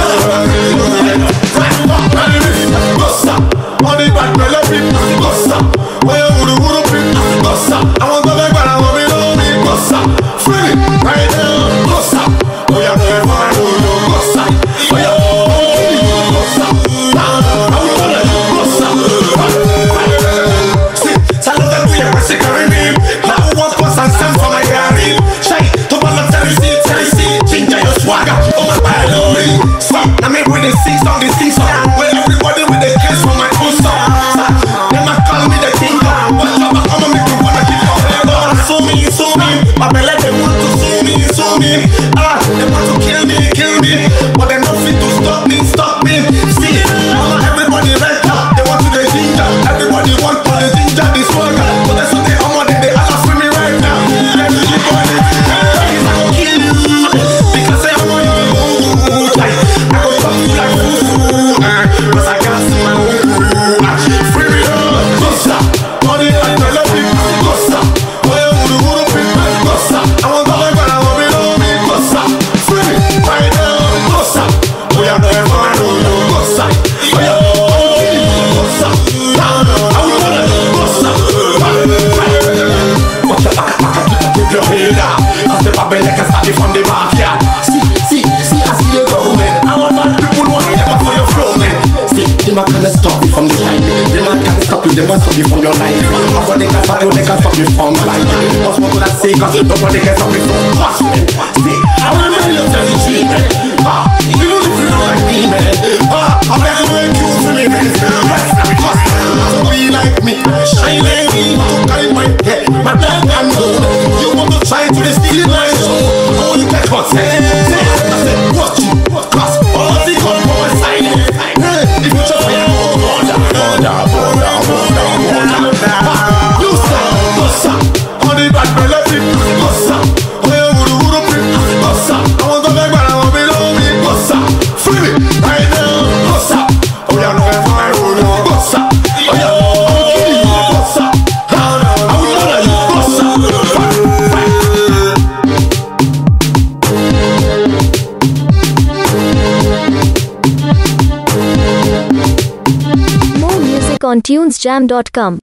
They want to stop you from your life. Nobody can stop you, they can stop you from life. What's more to that say, cause nobody can stop you from watching. See, I will never love you, cheating. Even if you don't like me, man. I'll never make you for me, man. So be like me, shine like me. To carry my head, my black and gold. You want to try to steal my soul. Oh, you can't what's it. I said, watch you, cause all of the gun for my side. If you just say, oh, down. on tunesjam.com.